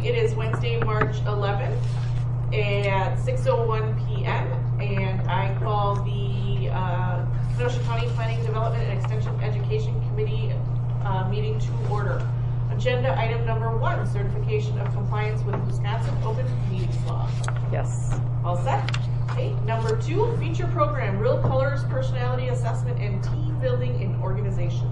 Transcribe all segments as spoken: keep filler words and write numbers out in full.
It is Wednesday, March eleventh at six oh one p m and I call the uh, Kenosha County Planning, Development, and Extension Education Committee uh, meeting to order. Agenda item number one, certification of compliance with Wisconsin Open Meetings Law. Yes. All set? Okay. Number two, feature program, Real Colors, Personality Assessment, and Team Building in Organizations.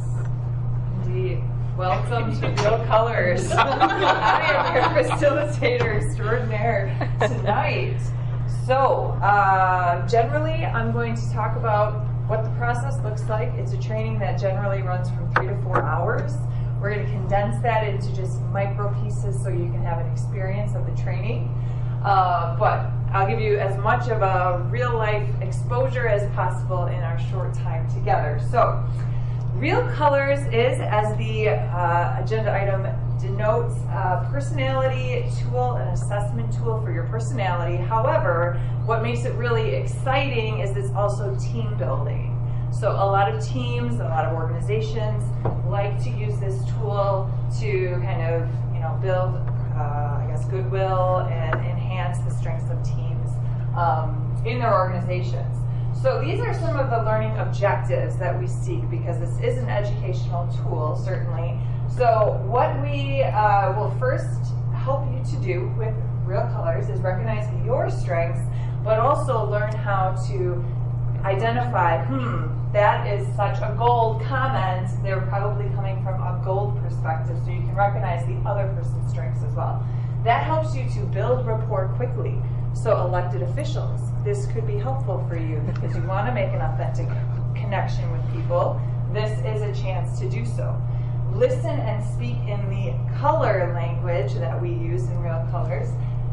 Indeed. Welcome to Real Colors. I am your facilitator extraordinaire tonight. So, uh, generally, I'm going to talk about what the process looks like. It's a training that generally runs from three to four hours. We're going to condense that into just micro pieces so you can have an experience of the training. Uh, but I'll give you as much of a real life exposure as possible in our short time together. So, Real Colors is, as the uh, agenda item denotes, a personality tool, an assessment tool for your personality. However, what makes it really exciting is it's also team building. So a lot of teams, a lot of organizations like to use this tool to kind of, you know, build, uh, I guess, goodwill and enhance the strengths of teams um, in their organizations. So these are some of the learning objectives that we seek, because this is an educational tool, certainly. So what we uh, will first help you to do with Real Colors is recognize your strengths, but also learn how to identify, hmm, that is such a gold comment. They're probably coming from a gold perspective, so you can recognize the other person's strengths as well. That helps you to build rapport quickly. So elected officials, this could be helpful for you because you want to make an authentic connection with people. This is a chance to do so. Listen and speak in the color language that we use in Real Colors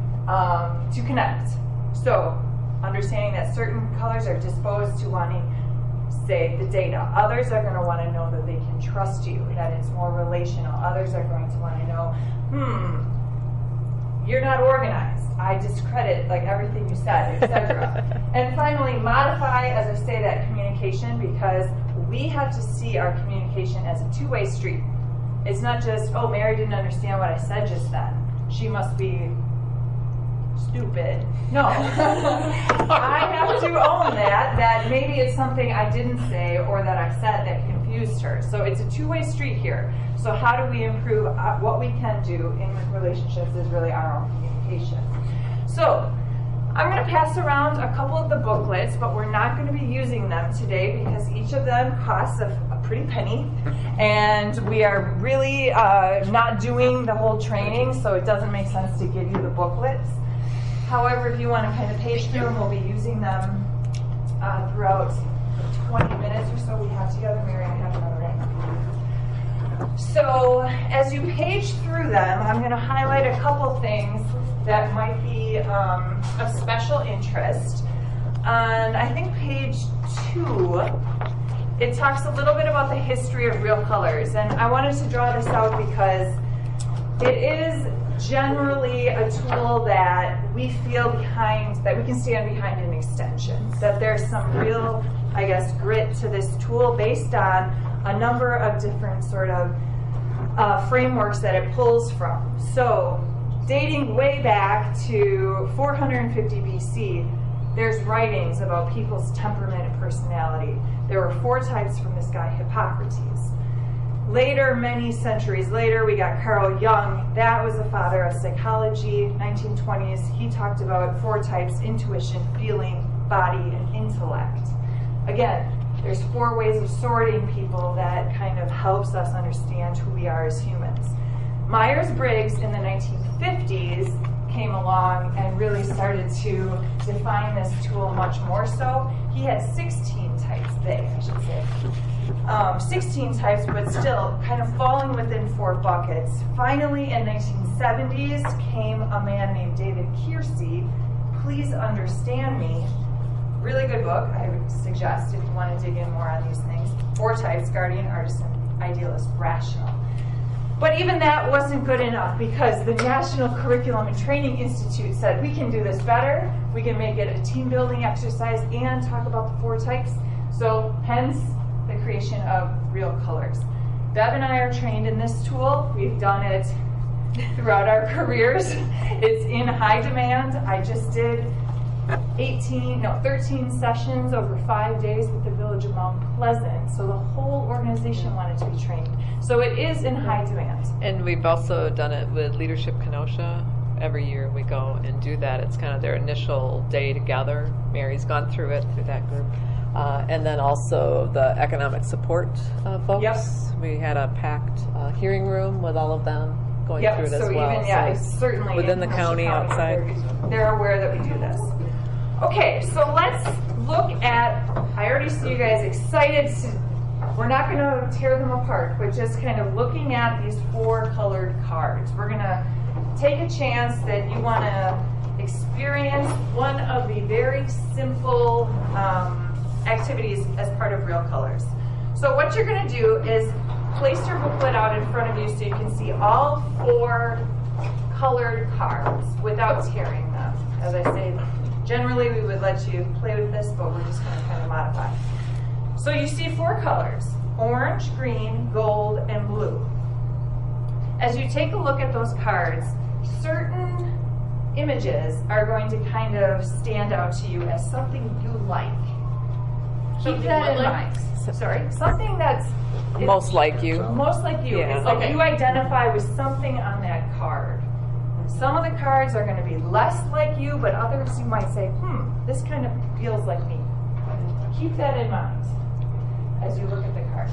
um, to connect. So understanding that certain colors are disposed to wanting, say, the data. Others are going to want to know that they can trust you, that it's more relational. Others are going to want to know, hmm, you're not organized. I discredit like everything you said, et cetera. And finally, modify, as I say, that communication, because we have to see our communication as a two-way street. It's not just, oh, Mary didn't understand what I said just then. She must be stupid. No. I have to own that, that maybe it's something I didn't say or that I said that confused her. So it's a two-way street here. So how do we improve uh, what we can do in relationships is really our own communication. So I'm going to pass around a couple of the booklets, but we're not going to be using them today because each of them costs a, a pretty penny, and we are really uh, not doing the whole training, so it doesn't make sense to give you the booklets. However, if you want to kind of page through them, we'll be using them uh, throughout the twenty minutes or so we have together. Mary, I have another one. So as you page through them, I'm going to highlight a couple things that might be um, of special interest. On, I think, page two, it talks a little bit about the history of Real Colors. And I wanted to draw this out because it is generally a tool that we feel behind, that we can stand behind an extension. That there's some real, I guess, grit to this tool based on a number of different sort of uh, frameworks that it pulls from. So, dating way back to four hundred fifty B C, there's writings about people's temperament and personality. There were four types from this guy, Hippocrates. Later, many centuries later, we got Carl Jung. That was the father of psychology. nineteen twenties, he talked about four types: intuition, feeling, body, and intellect. Again, there's four ways of sorting people that kind of helps us understand who we are as humans. Myers-Briggs in the nineteen fifties came along and really started to define this tool much more so. He had sixteen types, they, I should say. Um, sixteen types, but still kind of falling within four buckets. Finally, in nineteen seventies, came a man named David Keirsey, Please Understand Me. Really good book, I would suggest, if you want to dig in more on these things. Four types: guardian, artisan, idealist, rational. But even that wasn't good enough, because the National Curriculum and Training Institute said we can do this better, we can make it a team building exercise and talk about the four types. So hence the creation of Real Colors. Bev and I are trained in this tool. We've done it throughout our careers. It's in high demand. I just did eighteen, no, thirteen sessions over five days with the Village of Mount Pleasant. So the whole organization wanted to be trained. So it is in high demand. And we've also done it with Leadership Kenosha. Every year we go and do that. It's kind of their initial day together. Mary's gone through it through that group. Uh, and then also the economic support uh, folks. Yep. We had a packed uh, hearing room with all of them going Yep, through it so as well. even, yeah, So it's certainly within in the Kenosha county, outside. They're, they're aware that we do this. Okay, so let's look at, I already see you guys excited to, we're not going to tear them apart, but just kind of looking at these four colored cards. We're going to take a chance that you want to experience one of the very simple um, activities as part of Real Colors. So what you're going to do is place your booklet out in front of you so you can see all four colored cards without tearing them. As I say, generally we would let you play with this, but we're just going to kind of modify. So you see four colors: orange, green, gold, and blue. As you take a look at those cards, certain images are going to kind of stand out to you as something you like. Keep Something that in what mind. Sorry, something that's most like you. most like you. Yeah. It's like Okay. you identify with something on that card. Some of the cards are going to be less like you, but others you might say, hmm, this kind of feels like me. Keep that in mind as you look at the cards.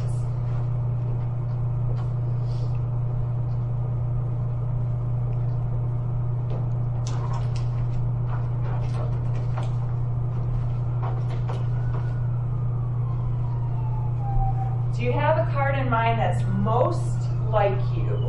Do you have a card in mind that's most like you?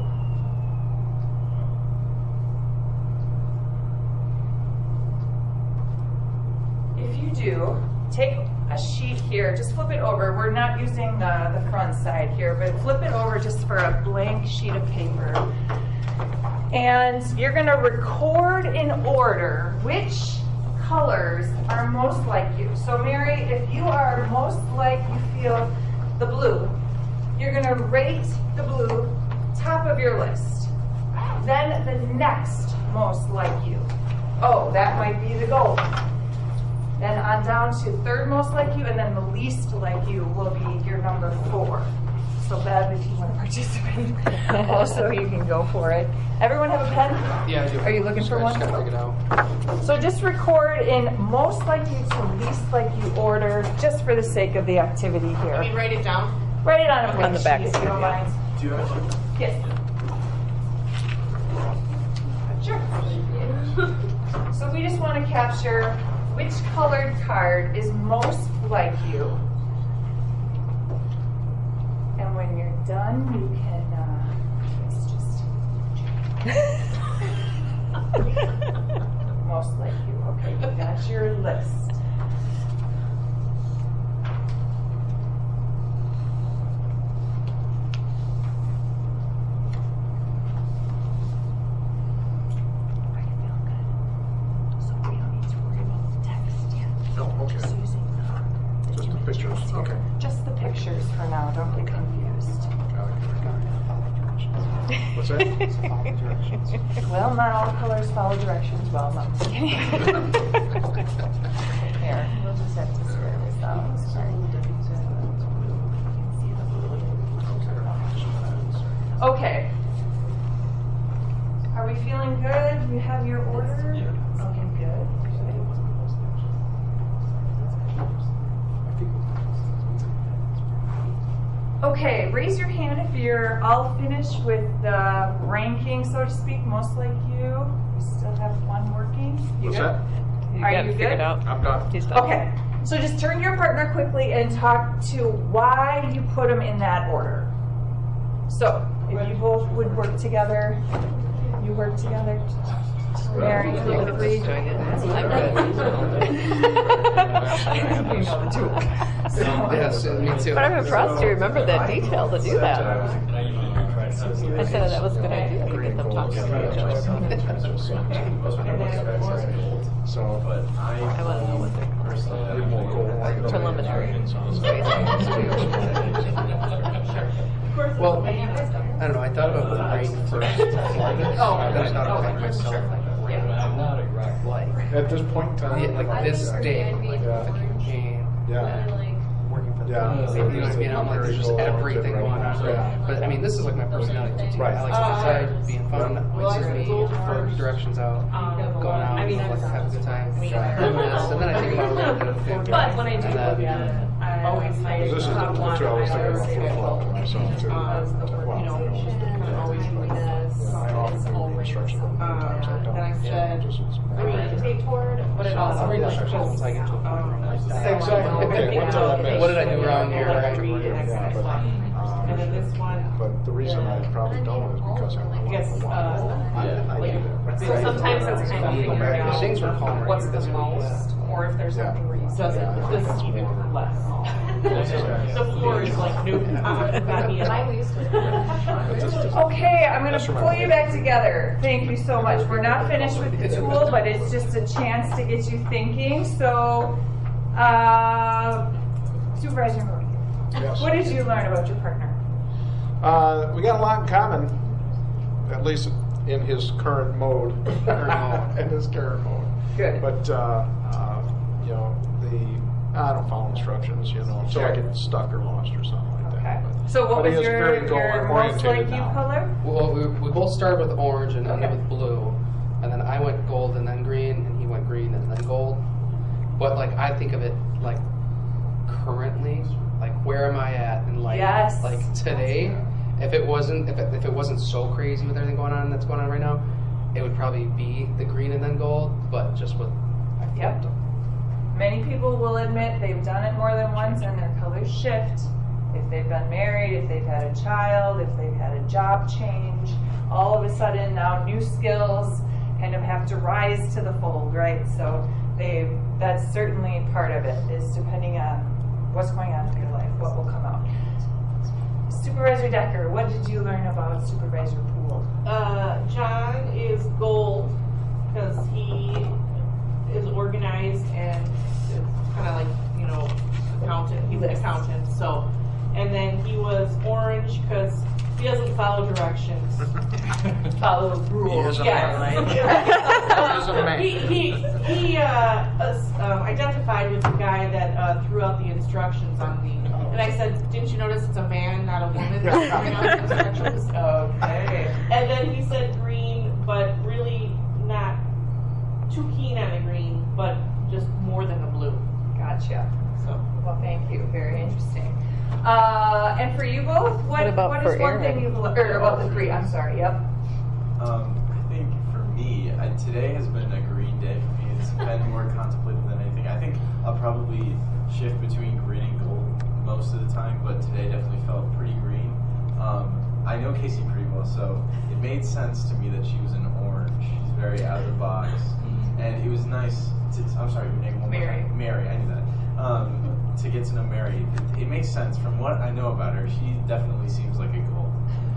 If you do, take a sheet here, just flip it over. We're not using the, the front side here, but flip it over just for a blank sheet of paper. And you're going to record in order which colors are most like you. So Mary, if you are most like you feel the blue, you're going to rate the blue top of your list. Then the next most like you. Oh, that might be the gold. Then on down to third most like you, and then the least like you will be your number four. So Bev, if you want to participate, also you can go for it. Everyone have a pen? Yeah, I do. Are you looking for I one? just gotta dig it out. So just record in most like you to least like you order, just for the sake of the activity I here. mean, write it down. Write it on a On blank the sheet back if you side, don't yeah. mind. Do you have a Yes. Sure. So we just want to capture which colored card is most like you. And when you're done, you can, uh, it's just most like you. Okay, you got your list. Are you feeling good? So we don't need to worry about the text yet. Oh, okay. Just using the, the Just the images pictures, here. okay. Just the pictures for now. Don't get confused. What's that? Well, not all colors follow directions. Well, no, I'm just kidding. Here, we'll just have to square this out. Sorry. Okay. Are we feeling good? You have your order? Yeah. Okay, good. Okay, raise your hand if you're all finished with the ranking, so to speak, most like you. We still have one working. You What's good? that? You Are got you it figured good? out. I'm done. He's done. Okay, so just turn to your partner quickly and talk to why you put them in that order. So, if you both would work together, you work together. Mary, You you can agree? just join it. I'm good. You know the tool. Yes, me too. But I'm impressed you remembered that detail to do that. I said that was a good idea to get them talking to each other about it. So, I want to know what they're we won't go preliminary. Well, I don't know, I thought about the green first. Oh, I just thought about okay. myself. Yeah. I'm not a rock Like, At this point in time. yeah, like this day, like Yeah. the campaign, Yeah. working for the Yeah. company, you know, you know, like there's just everything going on. So, Yeah. but I mean, this is like my personality too. Right. I like to outside, being fun, Well, I places me, told for her- directions out, Um, going out, I mean, like I'm- have a good time. I mean, doing this, and then I think about a little bit of food. But when I do and look then, at it, I Always I say- This is the top one, two I was I thinking always about say flip-flop gold. myself too. Um, Wow. you know, Yeah. always do this. I often do instruction a couple of times. I don't. Then I said, Just it's- gravitate toward, but it also. I'll read instructions once I get to a point where I'm like, Exactly. Okay, what did I miss? What did I do wrong here? What did I read? And Yeah, next but, one. um, And then this one, But the reason I probably don't is because I'm. I guess, uh, I like, do that. So sometimes it's kind of figuring The things were out calmer what's the this week. most, or if there's Yeah. something where you does it, this is even less. The floor is like, nope, uh, not me at all. But this is- Okay, I'm gonna Just pull remember- you back together. Thank you so much. We're not finished with the tool, but it's just a chance to get you thinking. So, uh, Supervisor Murray, Yes. what did you learn about your partner? Uh, we got a lot in common, at least in his current mode. In his current mode. Good. But, uh, uh, you know, the, I don't follow instructions, you know, until I Sure. get stuck or lost or something like Okay. that. But- So what but he was is your, very goal your most oriented like you now. color? Well, we, we both started with orange and ended Okay. with blue, and then I went gold and then green, and he went green and then gold. But like I think of it like currently, like where am I at in life? Yes. Like today, if it wasn't if it, if it wasn't so crazy with everything going on that's going on right now, it would probably be the green and then gold. But just with I Yep. flipped 'em. Many people will admit they've done it more than once and their colors shift. If they've been married, if they've had a child, if they've had a job change, all of a sudden now new skills kind of have to rise to the fold, right? So they that's certainly part of it, is depending on what's going on in your life, what will come out. Supervisor Decker, what did you learn about Supervisor Poole? Uh, John is gold because he is organized and is kind of like, you know, accountant. He's an accountant, so. And then he was orange because he doesn't follow directions. Follow rules. is a Yes. man. He is a man. He, he, he uh, us- um, identified with the guy that uh, threw out the instructions on the. And I said, didn't you notice it's a man, not a woman? that's throwing out the instructions? Okay. And then he said green, but really not too keen on the green, but just more than the blue. Gotcha. So. Well, thank you. Very interesting. Uh, and for you both, what, What about what for is one Aaron? thing you've learned? Or about the three, I'm sorry, yep. Um, I think for me, I, today has been a green day for me. It's been more contemplative than anything. I think I'll probably shift between green and gold most of the time, but today definitely felt pretty green. Um, I know Casey pretty well, so it made sense to me that she was an orange. She's very out of the box, and it was nice. To, I'm sorry, your name? one more Mary. time. Mary, I knew that. Um, to get to know Mary, it, it makes sense from what I know about her. She definitely seems like a gold.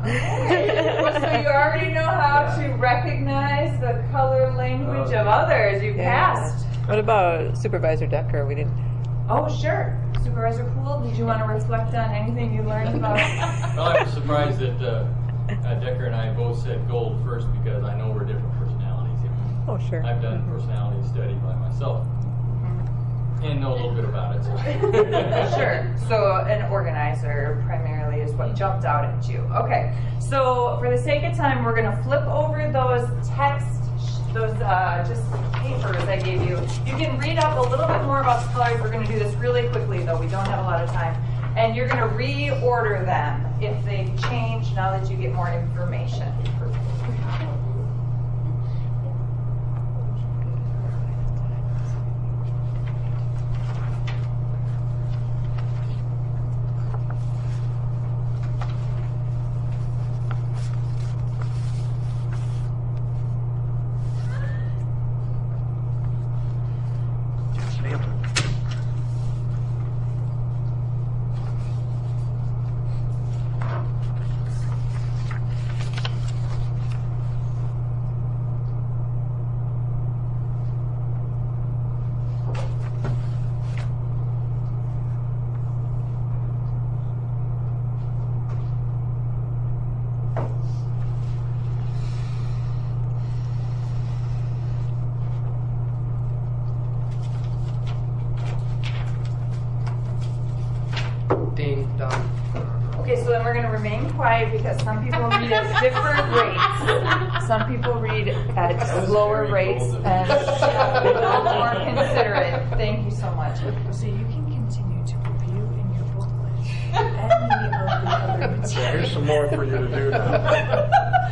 So you already know how to recognize the color language of others. You Yeah. passed. What about Supervisor Decker? We didn't. Oh, sure. Supervisor Poole, did you want to reflect on anything you learned about? Well, I was surprised that uh, uh, Decker and I both said gold first because I know we're different personalities. Oh, sure. I've done personality study by myself and know a little bit about it. So. Sure. So an organizer primarily is what jumped out at you. Okay. So for the sake of time, we're going to flip over those text, those uh, just papers I gave you. You can read up a little bit more about the colors. We're going to do this really quickly, though. We don't have a lot of time. And you're going to reorder them if they change now that you get more information. Okay, so then we're going to remain quiet because some people read at different rates. Some people read at slower rates and a little more considerate. Thank you so much. So you can continue to review in your booklet any of the other materials. So here's some more for you to do now.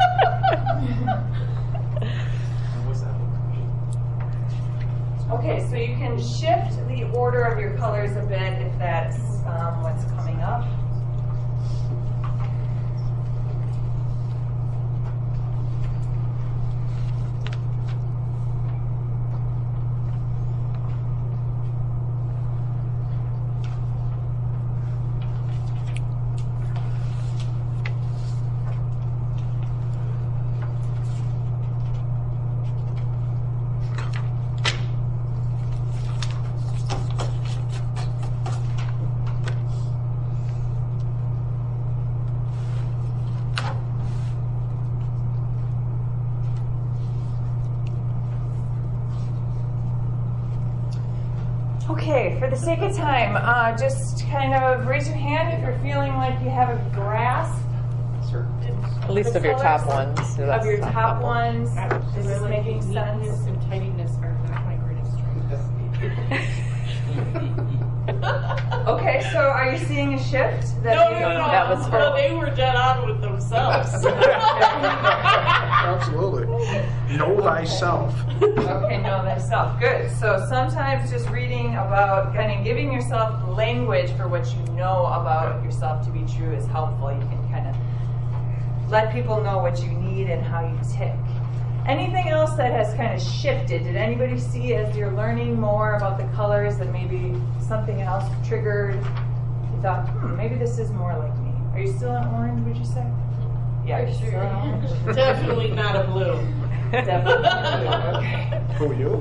Okay, so you can shift the order of your colors a bit if that's um, what's coming up. Okay, for the sake of time, uh, just kind of raise your hand if you're feeling like you have a grasp Sure. At least The of your top colors ones. so of that's your not top helpful. ones. Is this making sense? Neatness and tidiness are not my greatest strengths. Okay, so are you seeing a shift? That No, you- no, no, That was no, her. they were dead on with themselves. Absolutely. Know thyself. Okay, know thyself. Good. So sometimes just reading about, kind of giving yourself language for what you know about yourself to be true is helpful. You can kind of let people know what you need and how you tick. Anything else that has kind of shifted? Did anybody see as you're learning more about the colors that maybe something else triggered? You thought, hmm, maybe this is more like me. Are you still in orange, would you say? Yeah, you're still in orange. Definitely not a blue. Definitely. Okay. Who, you?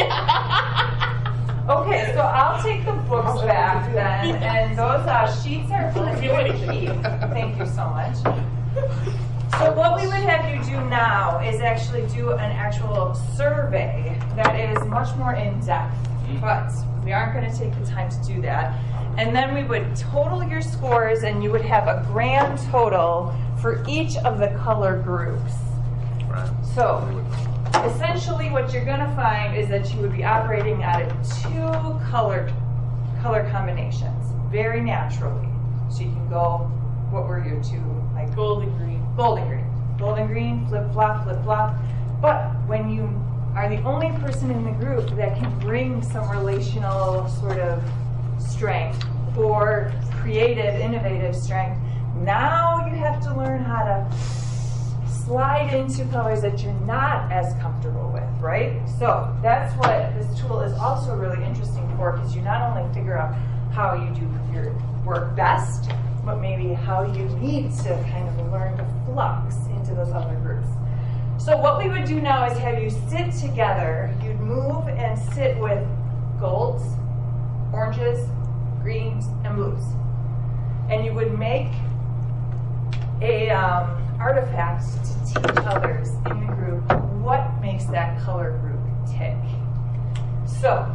Yeah. Okay, so I'll take the books back then, and those uh, sheets are for you to keep. Thank you so much. So what we would have you do now is actually do an actual survey that is much more in-depth, but we aren't going to take the time to do that. And then we would total your scores, and you would have a grand total for each of the color groups. Right. So essentially what you're going to find is that you would be operating out of two color, color combinations, very naturally. So you can go, what were your two? Like Gold and green. Gold and green. Gold and green, flip-flop, flip-flop. But when you are the only person in the group that can bring some relational sort of strength or creative, innovative strength, now you have to learn how to slide into colors that you're not as comfortable with, right? So that's what this tool is also really interesting for, because you not only figure out how you do your work best, but maybe how you need to kind of learn to flux into those other groups. So what we would do now is have you sit together. You'd move and sit with golds, oranges, greens, and blues. And you would make a um, artifact to teach others in the group what makes that color group tick. So,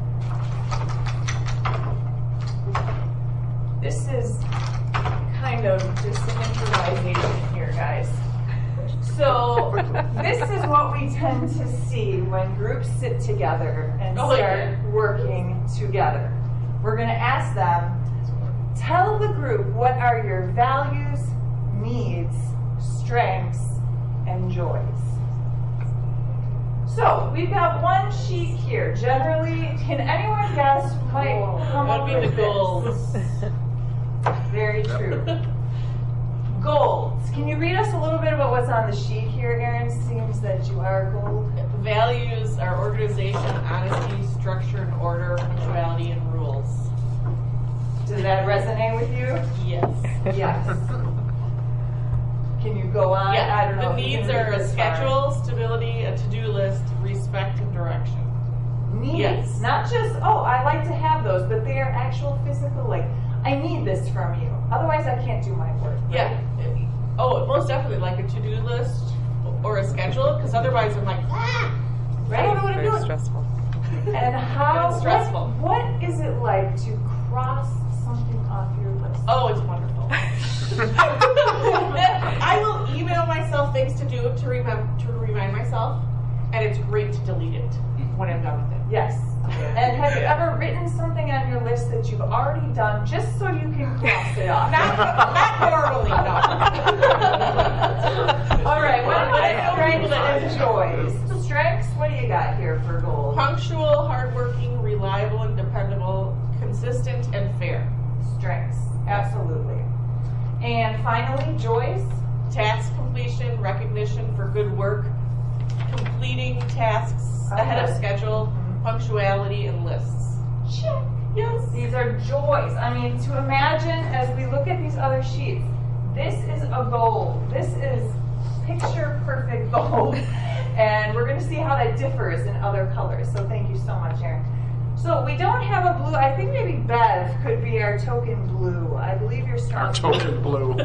this is kind of just an improvisation here, guys. So, this is what we tend to see when groups sit together and Oh, start yeah. working together. We're going to ask them, tell the group what are your values, needs, strengths, and joys. So, we've got one sheet here. Generally, can anyone guess who might come up That'd be with the goals. this? Very true. Golds. Can you read us a little bit about what's on the sheet here, Erin? Seems that you are a gold. Values are organization, honesty, structure and order, punctuality, and rules. Does that resonate with you? Yes. Yes. Can you go on? I Yeah, don't know. the if you needs can read are a this schedule, stability, a to-do list, respect, and direction. far. Needs. Yes. Not just, oh, I like to have those, but they are actual physical, like, I need this from you. Otherwise, I can't do my work. right? Yeah. Oh, most definitely, like a to-do list or a schedule, because otherwise I'm like, ah, I don't know what I'm Very doing. stressful. And how, It's stressful. What, what is it like to cross something off your list? Oh, it's wonderful. I will email myself things to do to remember to remind myself, and it's great to delete it when I'm done with it. Yes. And have you ever written something on your list that you've already done just so you can cross it off? Not, not normally, no. All right, what I about have strengths and joys? Strengths, what do you got here for gold? Punctual, hardworking, reliable, and dependable, consistent, and fair. Strengths, absolutely. And finally, joys? Task completion, recognition for good work, completing tasks ahead of Okay. schedule, punctuality, and lists. Check. Yes. These are joys. I mean, to imagine as we look at these other sheets, this is a goal. This is picture perfect gold. And we're going to see how that differs in other colors. So thank you so much, Erin. So we don't have a blue. I think maybe Bev could be our token blue. I believe you're strong. Our token blue.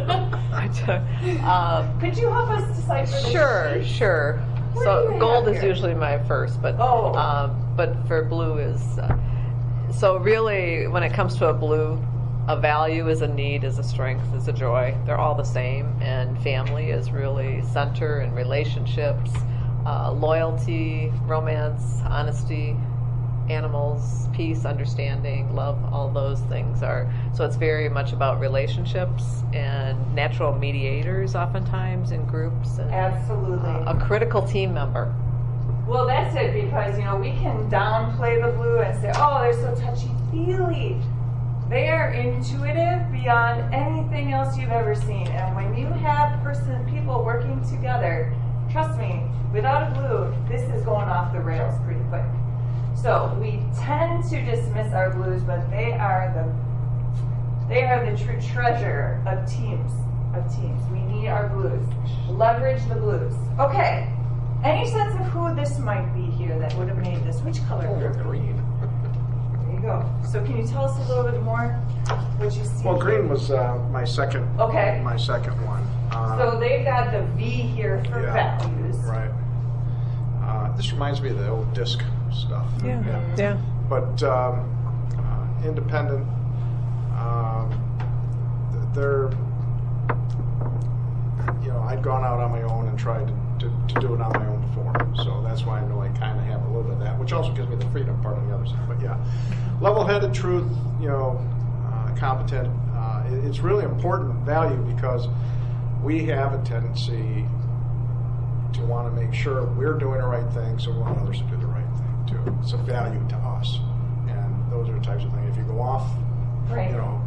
um, Could you help us decipher this Sure, sheet? sure. What do So you gold have is here? usually my first, but Oh. um, but for blue is uh, so really when it comes to a blue, a value is a need, is a strength, is a joy. They're all the same, and family is really center, and relationships, uh, loyalty, romance, honesty, animals, peace, understanding, love, all those things are, so it's very much about relationships and natural mediators oftentimes in groups, and Absolutely. uh, a critical team member. Well, that's it, because, you know, we can downplay the blue and say, oh, they're so touchy-feely. They are intuitive beyond anything else you've ever seen. And when you have person people working together, trust me, without a blue, this is going off the rails pretty quick. So we tend to dismiss our blues, but they are the they are the true treasure of teams. Of teams, we need our blues. Leverage the blues. Okay. Any sense of who this might be here that would have made this? Which color group? Green. There you go. So can you tell us a little bit more what you see? Well, green was uh, my second. Okay. My second one. Uh, So they've got the V here for yeah, values. Right. Uh, this reminds me of the old disc stuff. Yeah. But um, uh, independent. Um, th- they're. You know, I'd gone out on my own and tried to, to, to do it on my own before, so that's why I know I kind of have a little bit of that, which also gives me the freedom part on the other side. But yeah, level-headed, truth, you know, uh, competent. Uh, it, it's really important value because we have a tendency to want to make sure we're doing the right thing, so we want others to do the right thing too. It's a value to us, and those are the types of things. If you go off, Right. you know.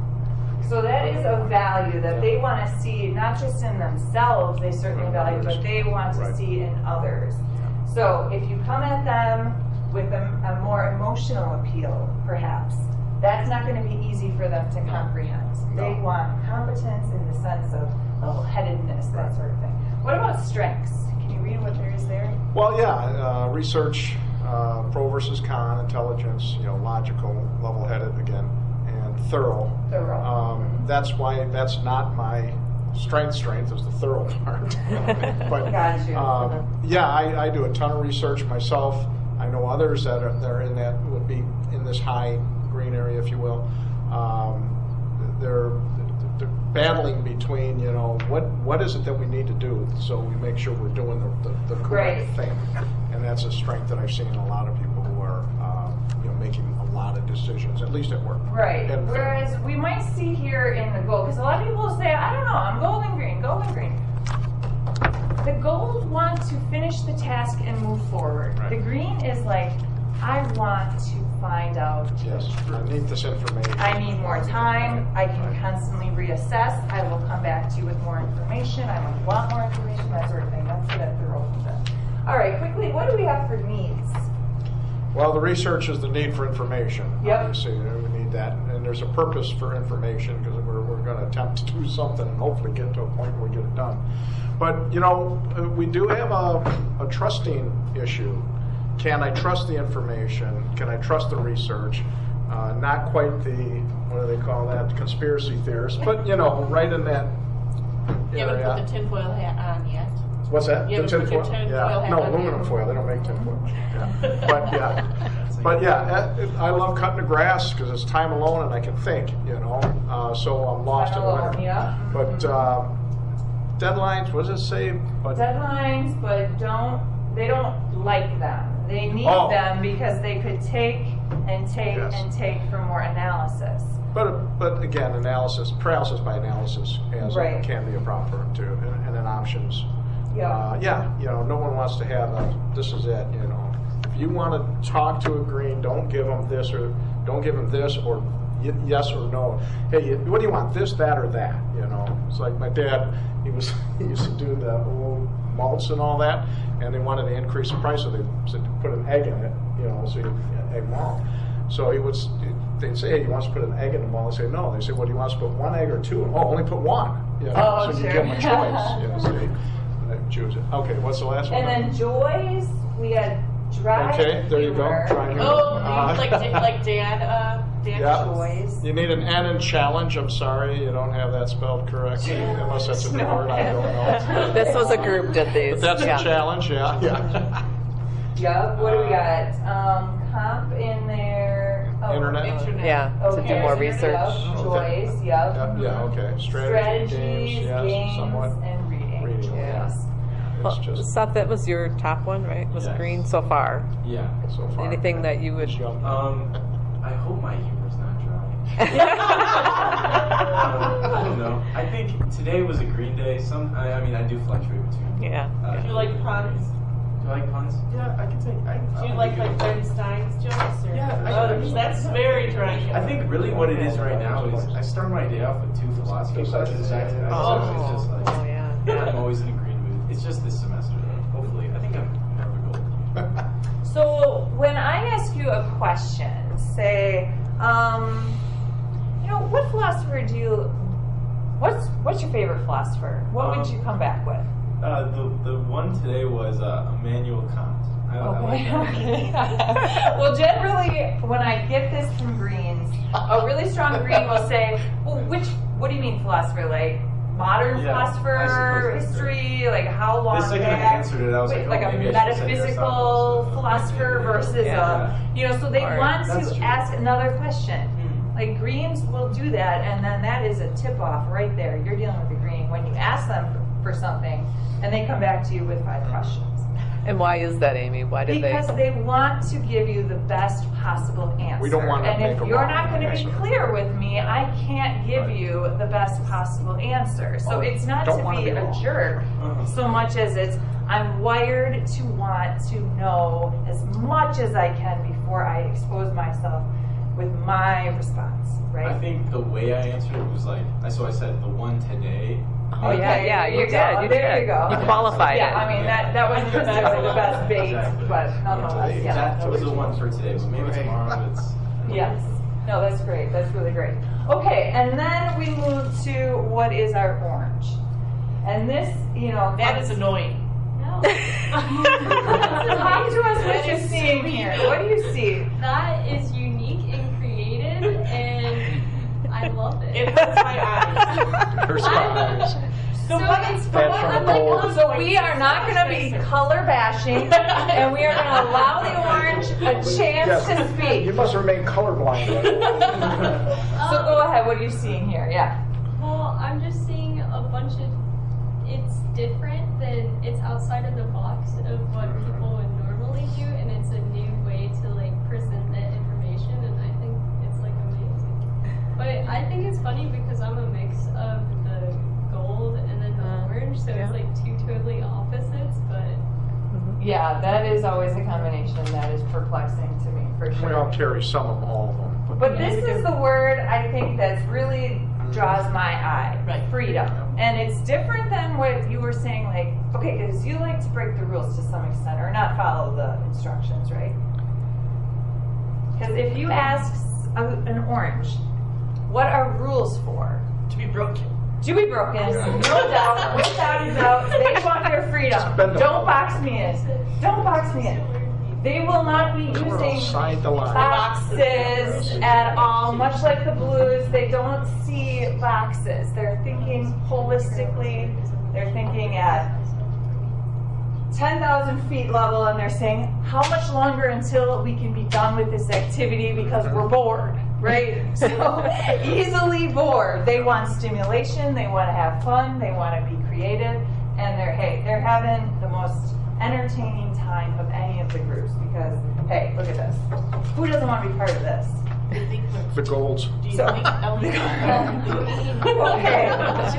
So that is a value that they want to see, not just in themselves, they certainly value, but they want to Right. see in others. So if you come at them with a, a more emotional appeal, perhaps, that's not going to be easy for them to comprehend. They No. want competence in the sense of level-headedness, that sort of thing. What about strengths? Can you read what there is there? Well, yeah, uh, research, uh, pro versus con, intelligence, you know, logical, level-headed again, and thorough. Thorough. Um, that's why that's not my strength. Strength is the thorough part. but Got you. um, yeah, I, I do a ton of research myself. I know others that are, that are in that would be in this high green area, if you will. Um, they're, they're battling between, you know, what what is it that we need to do so we make sure we're doing the, the, the correct Right. thing. And that's a strength that I've seen in a lot of people who are, um, you know, making a lot of decisions, at least at work. Right. And- Whereas we might see here in the gold, because a lot of people say, I don't know, I'm gold and green, gold and green. The gold want to finish the task and move forward. Right. The green is like, I want to find out. Yes, I need this information. I need more time. I can constantly reassess. I will come back to you with more information. I would want more information, that sort of thing. That's what that thorough is. All right, quickly, what do we have for needs? Well, the research is the need for information. Yep. Obviously, you know, we need that, and there's a purpose for information because we're, we're going to attempt to do something and hopefully get to a point where we get it done. But, you know, uh, we do have a, a trusting issue. Can I trust the information? Can I trust the research? Uh, not quite the, what do they call that, conspiracy theorists, but, you know, right in that You haven't area. put the tinfoil hat on yet. What's that? Yeah, The the tinfoil? tinfoil Yeah. hat No, on. aluminum foil. They don't make tinfoil. Yeah. But yeah, but yeah, uh, I love cutting the grass because it's time alone and I can think, you know. Uh, so I'm lost in the Alone, winter. yeah. But uh, deadlines. What does it say? But Deadlines, but don't, they don't like them. They need Oh. them because they could take and take Yes. and take for more analysis. But but again, analysis, paralysis by analysis has Right. can be a problem for them too, and, and then options. Yeah. Uh, yeah, you know, no one wants to have a, this is it. You know, if you want to talk to a green, don't give them this or don't give them this or y- yes or no. Hey, you, what do you want? This, that, or that? You know, it's like my dad. He was he used to do the old malts and all that, and they wanted to increase the price, so they said to put an egg in it. You know, so you egg malt. So he would, they'd say, hey, you want us to put an egg in the malt? They say, no. They say, well, do you want us to put one egg or two? Oh, only put one. You know, Oh, so sure. you give them a choice. You know, so they, they choose it. Okay, what's the last one? And then joys, we had dry Okay, there you go. humor. Dry humor. Oh, Uh, like Da- like Dan, uh, Dan Yeah. Joys. You need an N in challenge. I'm sorry, you don't have that spelled correctly, unless that's a new No. word. I don't know. This was a group did these. But that's yeah. a challenge. Yeah, yeah. Yep, what do we Uh, got? Um, comp in there. Oh, Internet. Internet. Yeah, to Okay. do more research. Yep, joys, yep. Yeah, yeah, okay. Strategy, Strategies, games, yes, games, somewhat. and reading. Reading, Yeah. Yes. It's Well, just Seth, that was your top one, right? Was Yes. green so far? Yeah. so far. Anything that you would? It's young. Um, I hope my humor's not dry. um, I don't know. I think today was a green day. Some, I, I mean, I do fluctuate between. Yeah. Uh, Do you like puns? Do I like puns? Yeah, I can take. I, Do you like like Ben Stein's jokes? Or? Yeah, I- Oh, I- that's very dry. I think really what it is right now is I start my day off with two philosophy questions back to back. Oh, So it's just like oh yeah. I'm always in a green mood. It's just this semester though. Hopefully, I think I'm more of a gold. So when I ask you a question, say, um, you know, what philosopher do you? What's what's your favorite philosopher? What would Um, you come back with? Uh, the the one today was uh, Immanuel Kant. I, I like Okay. that. okay. Well, generally, when I get this from Greens, a really strong Green will say, "Well, which? What do you mean philosopher? Like modern Yeah, I philosopher, suppose that's history? Like how long The second I back? answered it, I was Wait, like, oh, a maybe I should say metaphysical Aristotle, so- philosopher versus Yeah. a, you know, so they Or- want That's to true. ask another question. Hmm. Like Greens will do that, and then that is a tip off right there. You're dealing with a Green when you ask them for something, and they come back to you with five questions. And why is that, Amy? Why did Because they? they want to give you the best possible answer. We don't want to and make if a you're wrong not going to be answer. clear with me, I can't give Right. you the best possible answer. So Oh, it's not don't to wanna be be a wrong. jerk Uh-huh. so much as it's I'm wired to want to know as much as I can before I expose myself with my response, right? I think the way I answered it was like, I so I said the one today. Oh yeah, Okay, yeah, there you you did. go. You There did. you go. You qualified yeah, it. I mean that that wasn't necessarily the best bait, Exactly. but nonetheless, yeah. That was the one for today, but maybe tomorrow it's. Yes. No, that's great. That's really great. Okay, and then we move to what is our orange. And this, you know, That is annoying. No. talk to us what you're seeing here. What do you see? That is unique and creative, and I love it. It hurts my eyes. Her spies. The So one it's the That's one from I'm the like, old- oh, So we are not going to be color bashing, and we are going to allow the orange a chance to You speak. must remain colorblind. So go ahead. What are you seeing here? Yeah. Well, I'm just seeing a bunch of. It's different than it's outside of the box of what people would normally do, and it's a new way to like present that information, and I think it's like amazing. But I think it's funny because I'm a mix of the gold and then the Uh, orange, so yeah. it's like two totally opposites, but. Yeah, that is always a combination that is perplexing to me, for We all sure. carry some of all of them. But this is the word I think that really draws my eye, Right. freedom. And it's different than what you were saying, like, okay, because you like to break the rules to some extent, or not follow the instructions, right? Because if you ask a, an orange, what are rules for? to be broken. To be broken, no doubt, without a doubt, they want their freedom. Spend them. Don't box me in. Don't box me in. They will not be We're using outside the line. boxes at all, much like the blues. They don't see boxes. They're thinking holistically. They're thinking at ten thousand feet level, and they're saying, how much longer until we can be done with this activity because we're bored, right? So easily bored. They want stimulation, they want to have fun, they want to be creative, and they're, hey, they're having the most entertaining time of any of the groups because, hey, look at this. Who doesn't want to be part of this? The golds. Do you So- think Ellie- Okay.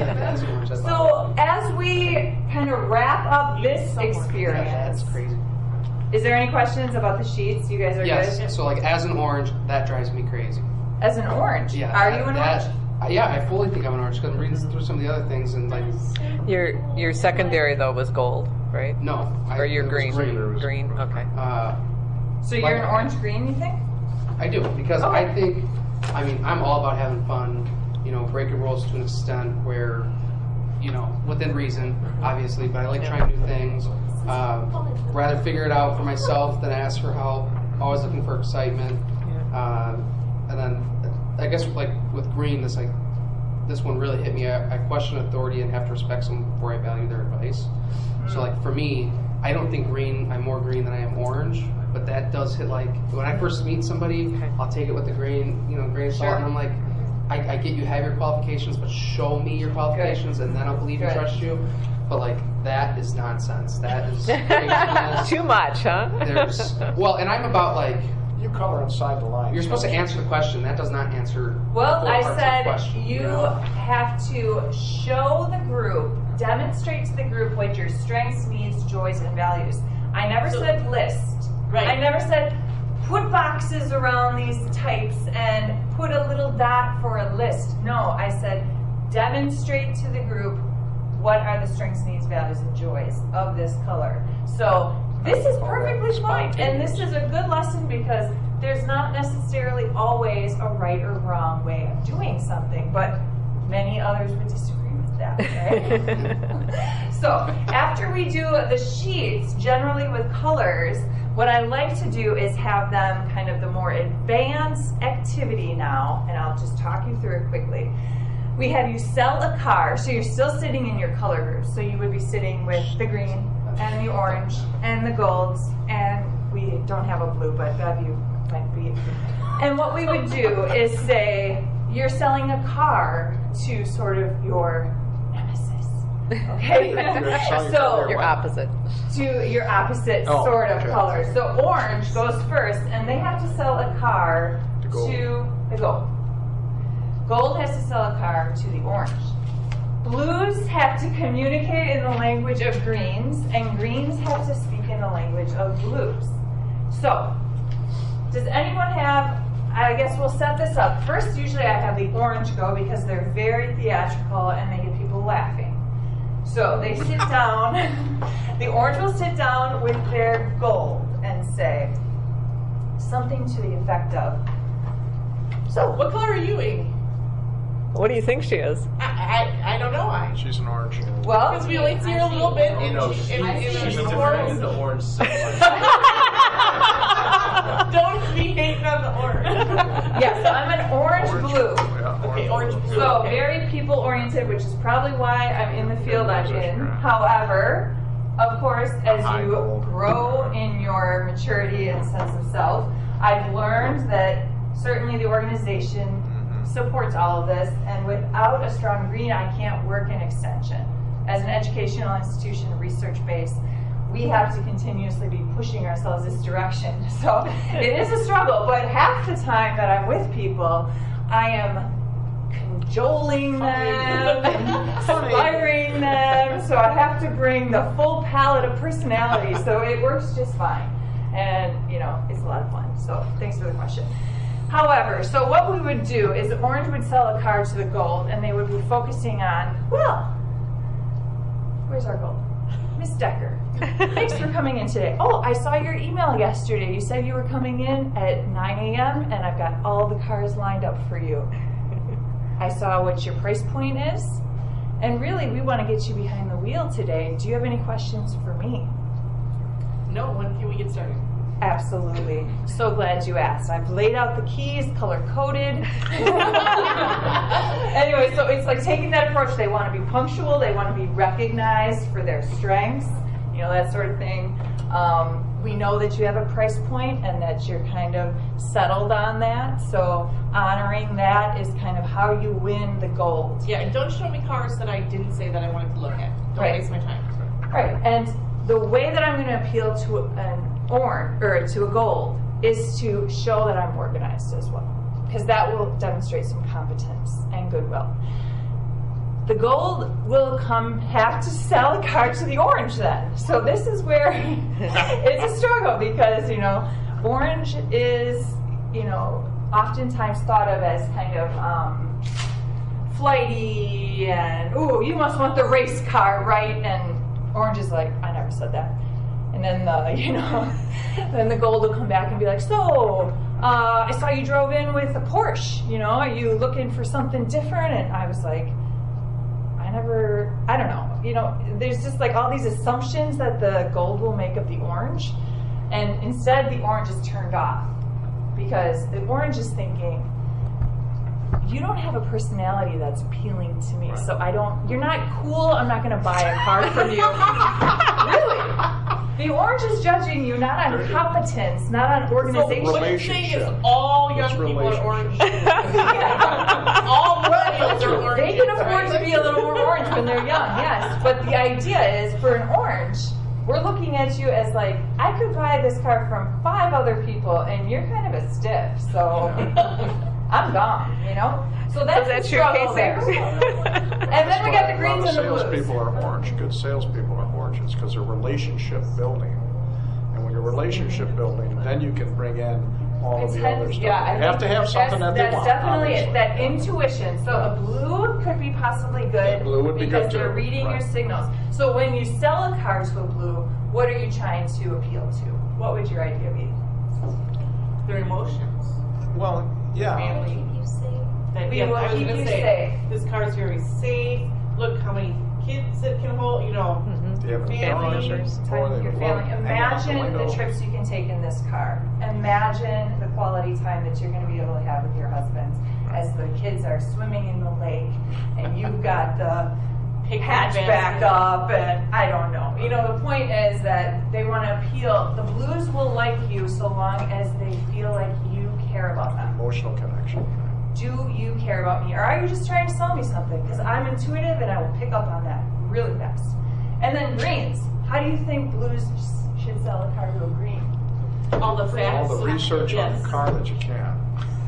So as we kind of wrap up this experience, That's crazy. is there any questions about the sheets? You guys are Yes. good? So like as an orange, that drives me crazy. As an orange? Yeah. Are that- you an that- orange? uh, Yeah, I fully think I'm an orange because I'm reading through some of the other things and like, Your your secondary though was gold, right? no. I, Or you're it was green? Green. Okay. Uh, So you're Like- an orange-green, you think? I do because Okay. I think, I mean, I'm all about having fun, you know, breaking rules to an extent where, you know, within reason, obviously, but I like trying new things. Uh, rather figure it out for myself than ask for help. Always looking for excitement. Uh, and then, I guess like with green, this like this one really hit me. I, I question authority and have to respect someone before I value their advice. So like for me, I don't think green. I'm more green than I am orange. But that does hit like when I first meet somebody, I'll take it with the grain, you know, grain of salt, Sure. and I'm like, I, I get you have your qualifications, but show me your qualifications, and then I'll believe and Good. trust you. But like that is nonsense. That is craziness. Too much, huh? There's well, and I'm about like You color inside the line. you're supposed to answer the question. That does not answer. Well, the I parts of the said question, you know? have to show the group, demonstrate to the group what your strengths, needs, joys, and values. I never So- said list. Right. I never said put boxes around these types and put a little dot for a list. No, I said demonstrate to the group what are the strengths, needs, values, and joys of this color. So this is perfectly fine, and this is a good lesson because there's not necessarily always a right or wrong way of doing something, but many others would disagree with that, right? So after we do the sheets, generally with colors, what I like to do is have them kind of the more advanced activity now, and I'll just talk you through it quickly. We have you sell a car, so you're still sitting in your color groups. So you would be sitting with the green and the orange and the golds, and we don't have a blue, but Bev, you might be. And what we would do is say, you're selling a car to sort of your nemesis. Okay? You're selling so your Your opposite. to your opposite Oh, sort of okay. color. So orange goes first, and they have to sell a car To gold. to the gold. Gold has to sell a car to the orange. Blues have to communicate in the language of greens, and greens have to speak in the language of blues. So, does anyone have, I guess we'll set this up. First, usually I have the orange go because they're very theatrical and they get people laughing. So they sit down, the orange will sit down with their gold and say something to the effect of, So, what color are you, Amy? What do you think she is? I, I, I don't know. I She's an orange. well, because we only see her a little bit in, No, in, she's, in, in, she's in defended the orange so much. Don't be hating on the orange. yeah, so I'm an orange, Orange. blue. Yeah, Okay, orange blue. So Okay. very people oriented, which is probably why I'm in the field I'm in. However, of course, as High you gold. grow in your maturity and sense of self, I've learned that certainly the organization supports all of this, and without a strong green, I can't work in extension. As an educational institution, research based, we have to continuously be pushing ourselves this direction. So it is a struggle, but half the time that I'm with people, I am cajoling them, inspiring them, so I have to bring the full palette of personality, so it works just fine. And, you know, it's a lot of fun. So thanks for the question. However, so what we would do is orange would sell a car to the gold, and they would be focusing on, well, where's our gold? Miss Decker, thanks for coming in today. Oh, I saw your email yesterday. You said you were coming in at nine a.m., and I've got all the cars lined up for you. I saw what your price point is, and really, we want to get you behind the wheel today. Do you have any questions for me? No, when can we get started? Absolutely. So glad you asked. I've laid out the keys, color coded. Anyway, so it's like taking that approach. They want to be punctual, they want to be recognized for their strengths, you know, that sort of thing. Um, we know that you have a price point and that you're kind of settled on that. So honoring that is kind of how you win the gold. Yeah, and don't show me cars that I didn't say that I wanted to look at. Don't Right. waste my time. Right, and the way that I'm going to appeal to an orange or to a gold is to show that I'm organized as well, because that will demonstrate some competence and goodwill. The gold will come have to sell a car to the orange then. So this is where it's a struggle, because, you know, orange is, you know, oftentimes thought of as kind of um, flighty and, ooh, you must want the race car, right? And orange is like, I never said that. And then the, you know, then the gold will come back and be like, so, uh, I saw you drove in with a Porsche, you know, are you looking for something different? And I was like, I never, I don't know, you know, there's just like all these assumptions that the gold will make of the orange. And instead the orange is turned off, because the orange is thinking, you don't have a personality that's appealing to me, so I don't, you're not cool, I'm not going to buy a car from you. Really? The orange is judging you not on competence, not on organization. So what you're saying is Relationship. all young It's people are orange. Yeah. All millennials are orange. They can afford to be a little more orange when they're young, yes. But the idea is, for an orange, we're looking at you as like, I could buy this car from five other people, and you're kind of a stiff, so I'm gone, you know? So that's, So that's the your struggle case there. there. And then we got the A greens lot and of the blues. salespeople are orange. Good salespeople are oranges because they're relationship building. And when you're relationship building, then you can bring in all of the Pretend- other stuff. yeah, I you have think to have something that's, that they that's want. definitely it. obviously. That intuition. So a blue could be possibly good. Yeah, blue would be because good, too. they're reading Right. your signals. So when you sell a car to a blue, what are you trying to appeal to? What would your idea be? Their emotions. Well, yeah. Family. You say. That, We yeah, will I was keep gonna you say, safe. this car is very safe. Look how many kids it can hold, you know. Mhm. Do you have a Family. family? Time with your family. Imagine the trips you can take in this car. Imagine the quality time that you're going to be able to have with your husband as the kids are swimming in the lake and you've got the Picnic hatchback basket. up and I don't know. You know, the point is that they want to appeal. The blues will like you so long as they feel like you care about them. Emotional connection. Do you care about me, or are you just trying to sell me something? Because I'm intuitive and I will pick up on that really fast. And then greens. How do you think blues should sell a car to a green? All the All facts. the research on Yes. the car that you can.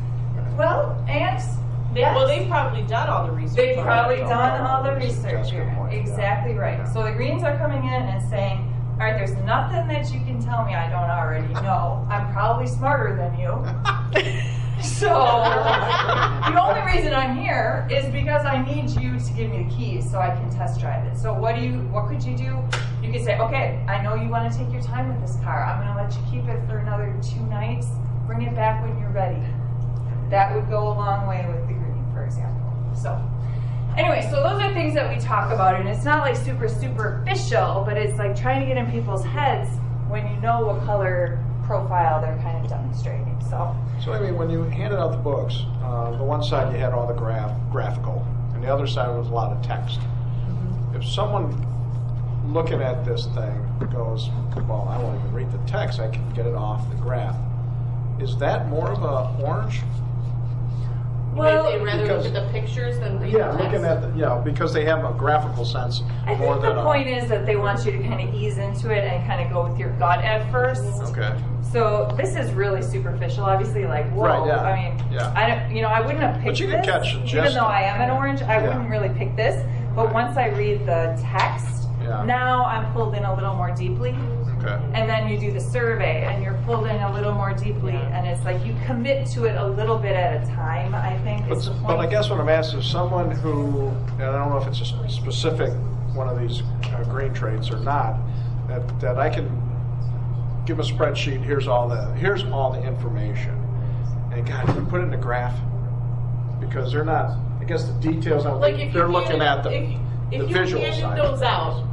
Well, and They, yes. Well, they've probably done all the research. They've probably already. done all the research That's a good here. point, yeah. Exactly right. Yeah. So the greens are coming in and saying, all right, there's nothing that you can tell me I don't already know. I'm probably smarter than you. So the only reason I'm here is because I need you to give me the keys so I can test drive it. So what do you? What could you do? You could say, okay, I know you want to take your time with this car. I'm going to let you keep it for another two nights. Bring it back when you're ready. That would go a long way with the green, for example. So anyway, so those are things that we talk about, and it's not like super superficial, but it's like trying to get in people's heads when you know what color profile they're kind of demonstrating. So. So I mean, when you handed out the books, uh, the one side you had all the graph, graphical, and the other side was a lot of text. Mm-hmm. If someone looking at this thing goes, well, I won't even read the text, I can get it off the graph. Is that more of a orange? Well, They'd rather because- look at the pictures than read Yeah, the text. looking at the, yeah, because they have a graphical sense I more think than the a, point is that they want you to kind of ease into it and kind of go with your gut at first. Okay. So this is really superficial. Obviously, like whoa. Right, yeah, I mean, yeah. I don't. You know, I wouldn't have picked But you can this, catch the even gist though of I it. am an orange. I Yeah. wouldn't really pick this. But once I read the text, Yeah. now I'm pulled in a little more deeply. Okay. And then you do the survey, and you're pulled in a little more deeply, and it's like you commit to it a little bit at a time. I think is the But, point. but I guess what I'm asking is someone who, and I don't know if it's a s- specific one of these uh, green traits or not, that, that I can give a spreadsheet. Here's all the here's all the information, and God, can you put it in a graph? Because they're not. I guess the details. I don't Like think if they're you looking handed, at the if, if the you visual handed side. those out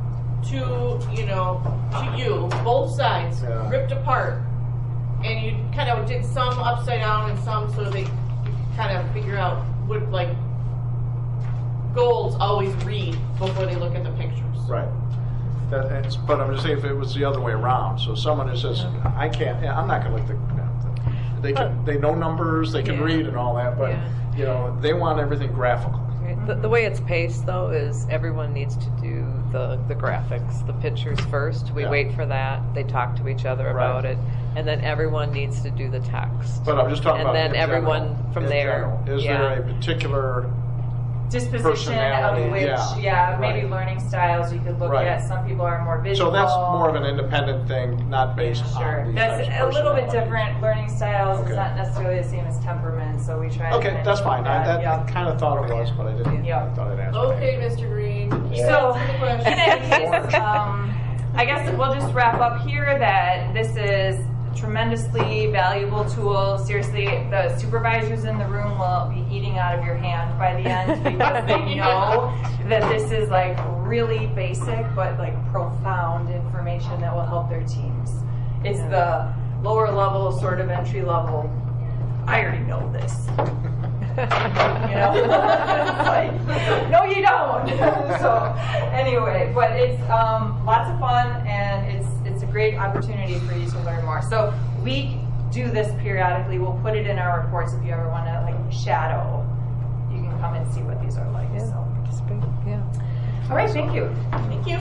to you know to you both sides Yeah. ripped apart, and you kind of did some upside down and some so they kind of figure out what like golds always read before they look at the pictures. Right. That, it's, but I'm just saying if it was the other way around, so someone who says, I can't, yeah, I'm not going to look the, they can, they know numbers, they can Yeah. read and all that, but, Yeah. you know, they want everything graphical. The, the way it's paced, though, is everyone needs to do the, the graphics, the pictures first. We Yeah. wait for that. They talk to each other about Right. it, and then everyone needs to do the text. But I'm just talking And about then in everyone general, from in there, general. Is yeah. there a particular, Disposition Personality, of which, yeah. yeah, maybe Right. learning styles you could look Right. at. Some people are more visual. so that's more of an independent thing, not based Sure. on these That's types of a little bit personalities. different. Learning styles Okay. is not necessarily the same as temperament, so we try to Okay, kind of that's keep fine. I, that, yeah. I kind of thought it was, but I didn't. Yeah. I thought I'd ask. Okay, Mister Green. keep So, answering the in questions. any case, um, I guess we'll just wrap up here that this is a tremendously valuable tool. Seriously, the supervisors in the room will be eating out of your hand by the end because they know that this is like really basic but like profound information that will help their teams. It's the lower level, sort of entry level. I already know this. You know, it's like, no, you don't. So, anyway, but it's um, lots of fun, and it's it's a great opportunity for you to learn more. So we do this periodically. We'll put it in our reports if you ever want to like shadow. You can come and see what these are like. Yeah. So, Participate, yeah. all right, thank you. Thank you.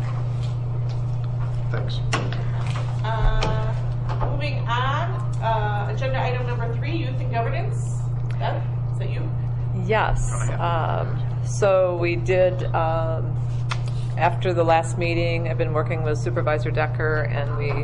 Thanks. Uh, moving on, uh, agenda item number three, youth and governance. Deb, is that you? Yes. Um, so we did, um, after the last meeting, I've been working with Supervisor Decker, and we,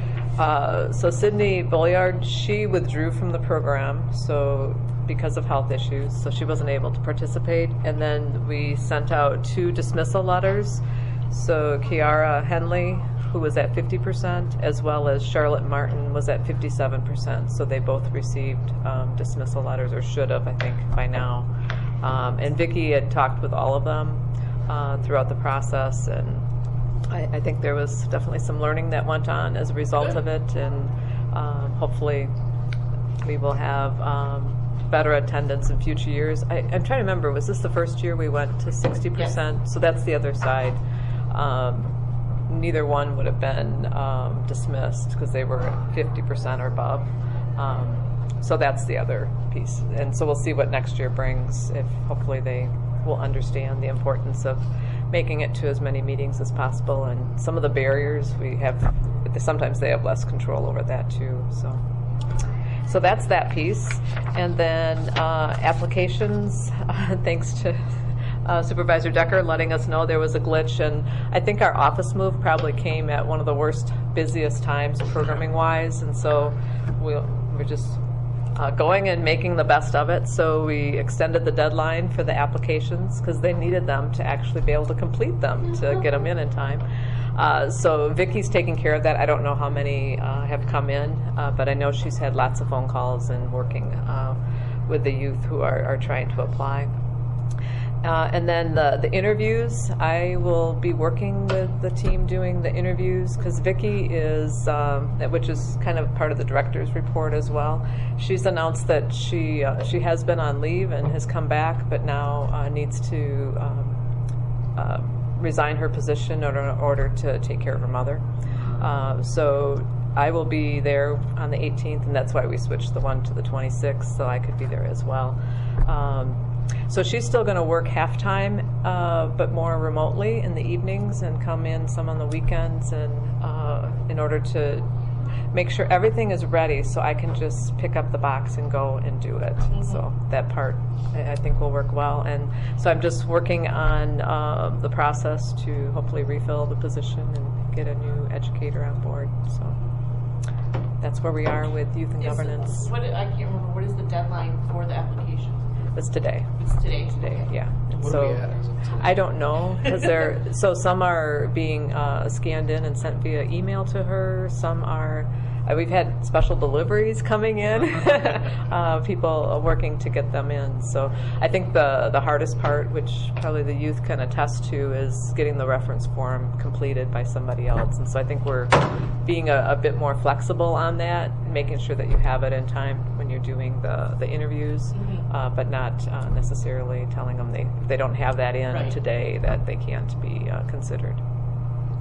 uh, so Sydney Bolliard, she withdrew from the program, so because of health issues, so she wasn't able to participate. And then we sent out two dismissal letters. So Kiara Henley, who was at fifty percent, as well as Charlotte Martin was at fifty-seven percent. So they both received um, dismissal letters, or should have, I think, by now. Um, and Vicki had talked with all of them uh, throughout the process, and I, I think there was definitely some learning that went on as a result of it, and um, hopefully we will have um, better attendance in future years. I, I'm trying to remember, was this the first year we went to sixty percent? Yes. So that's the other side. Um, neither one would have been um, dismissed because they were fifty percent or above. Um, so that's the other piece. And so we'll see what next year brings, if hopefully they will understand the importance of making it to as many meetings as possible. And some of the barriers we have, sometimes they have less control over that too. So. So that's that piece. And then uh, applications, uh, thanks to uh, Supervisor Decker letting us know there was a glitch. And I think our office move probably came at one of the worst, busiest times programming-wise. And so we'll, we're just uh, going and making the best of it. So we extended the deadline for the applications because they needed them to actually be able to complete them, to get them in in time. Uh, so Vicki's taking care of that. I don't know how many uh, have come in, uh, but I know she's had lots of phone calls and working uh, with the youth who are, are trying to apply. Uh, and then the, the interviews, I will be working with the team doing the interviews because Vicki is, um, which is kind of part of the director's report as well. She's announced that she uh, she has been on leave and has come back, but now uh, needs to um, uh, resign her position in order to take care of her mother. Uh, so I will be there on the eighteenth, and that's why we switched the one to the twenty-sixth, so I could be there as well. Um, so she's still going to work half-time, uh, but more remotely in the evenings, and come in some on the weekends, and uh, in order to make sure everything is ready so I can just pick up the box and go and do it. Mm-hmm. So that part I, I think will work well. And so I'm just working on uh, the process to hopefully refill the position and get a new educator on board. So that's where we are with youth and Is- governance. What, I can't remember, what is the deadline for the application? It's today. It's today? Today, yeah. And What so are we at? Is it today? I don't know, because they're so some are being uh, scanned in and sent via email to her. Some are. Uh, we've had special deliveries coming in, uh, people working to get them in. So I think the the hardest part, which probably the youth can attest to, is getting the reference form completed by somebody else. And so I think we're being a, a bit more flexible on that, making sure that you have it in time when you're doing the, the interviews, mm-hmm. uh, but not uh, necessarily telling them they, if they don't have that in right. today that they can't be uh, considered.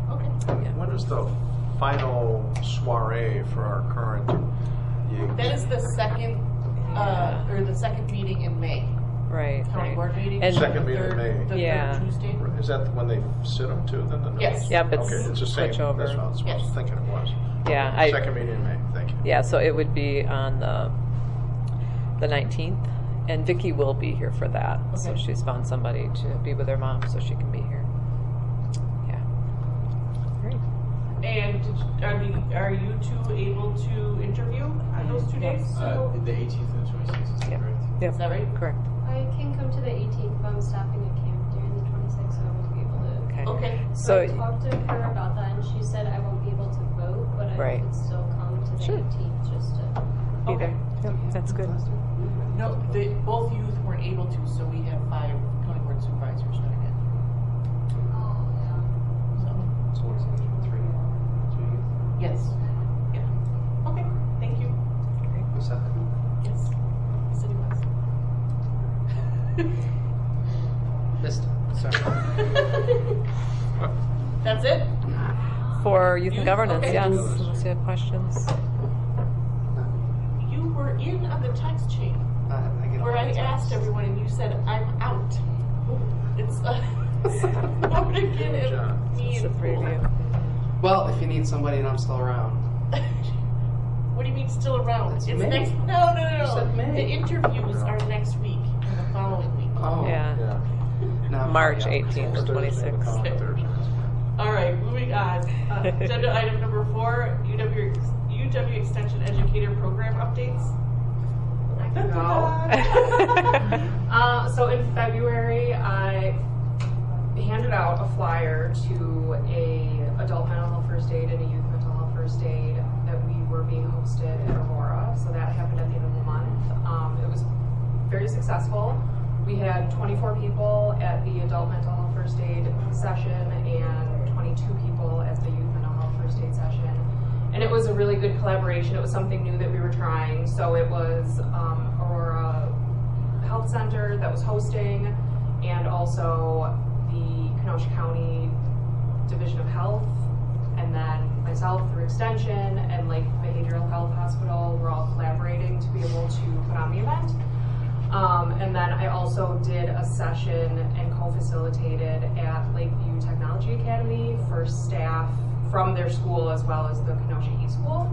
Yeah. When is the final soiree for our current? That is the second, uh, or the second meeting in May. Right. County right. board meeting. And- Second meeting in Third- May. The third Yeah. Tuesday. Is that when they sit them too? Then the Yes. Yep, it's okay, it's the same. switch over. That's what I was Yes. thinking it was. Yeah, I- Second meeting in May. Thank you. Yeah, so it would be on the the nineteenth, and Vicky will be here for that. So Okay. she's found somebody to be with her mom, so she can be here. Yeah. Great. And did you- are, the, are you two able to interview on those two days? Uh, the eighteenth and twenty-sixth, is that Yeah. correct? Yep. Is that right? Correct. I can come to the eighteenth, but I'm staffing a camp during the twenty-sixth, so I won't be able to. Okay. Okay. So I talked to her about that, and she said I won't be able to vote, but I Right. could still come to the Sure. eighteenth just to. be Okay. there. Yep, that's good. No, the, both youth weren't able to, so we have five county board supervisors doing it. Oh, yeah. So, So what's it, three? Three? yes. Yeah. Okay, thank you. Was that the- Yes. He said he was. Missed it. Sorry. That's it? For youth Youth? and governance, Okay. yes. Unless you have questions. You were in on the text chain Uh, I get all where I the time. asked everyone and you said, I'm out. It's uh, Morgan and me It's a and preview. Paul. Well, if you need somebody and I'm still around. What do you mean still around? It's It's May. next. No, no, no, You said no. May. The interviews are next week and the following week. Oh. Yeah. Yeah. Now, March yeah. eighteenth to Thursday, twenty-sixth. the following Okay. Thursday. All right, moving on. Uh, agenda item number four: U W ex- U W Extension Educator Program updates. Uh, so in February, I handed out a flyer to a adult mental health first aid and a youth mental health first aid that we were being hosted at Aurora. So that happened at the end of the month. Um, it was very successful. We had twenty-four people at the adult mental health first aid session and twenty-two people at the youth mental health first aid session. And it was a really good collaboration. It was something new that we were trying. So it was um, Aurora Health Center that was hosting, and also the Kenosha County Division of Health, and then myself through Extension and Lake Behavioral Health Hospital. We're all collaborating to be able to put on the event. Um, and then I also did a session and co-facilitated at Lakeview Technology Academy for staff from their school as well as the Kenosha E-School.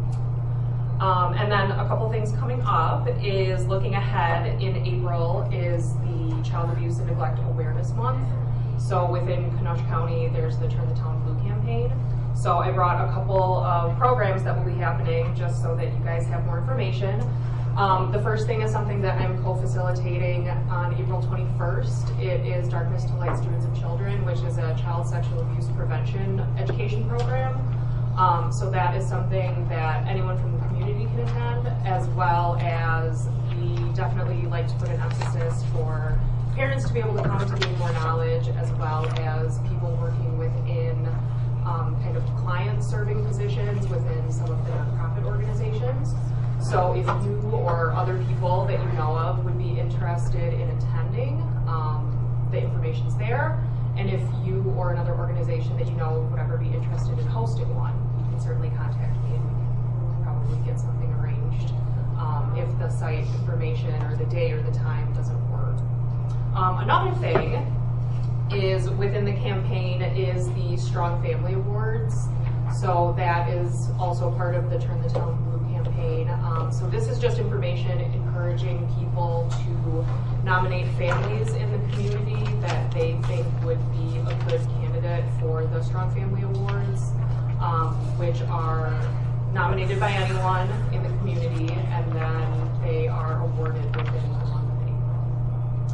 Um, and then a couple things coming up is looking ahead in April is the Child Abuse and Neglect Awareness Month. So within Kenosha County, there's the Turn the Town Blue campaign. So I brought a couple of programs that will be happening just so that you guys have more information. Um, the first thing is something that I'm co-facilitating on April twenty-first. It is Darkness to Light Stewards of Children, which is a child sexual abuse prevention education program. Um, so that is something that anyone from the community can attend, as well as we definitely like to put an emphasis for parents to be able to come to gain more knowledge, as well as people working within um, kind of client-serving positions within some of the nonprofit organizations. So if you or other people that you know of would be interested in attending, um, the information's there. And if you or another organization that you know would ever be interested in hosting one, you can certainly contact me and we can probably get something arranged um, if the site information or the day or the time doesn't work. Um, another thing is within the campaign is the Strong Family Awards. So that is also part of the Turn the Town Blue campaign. Um, so this is just information encouraging people to nominate families in the community that they think would be a good candidate for the Strong Family Awards, um, which are nominated by anyone in the community, and then they are awarded within a month of April.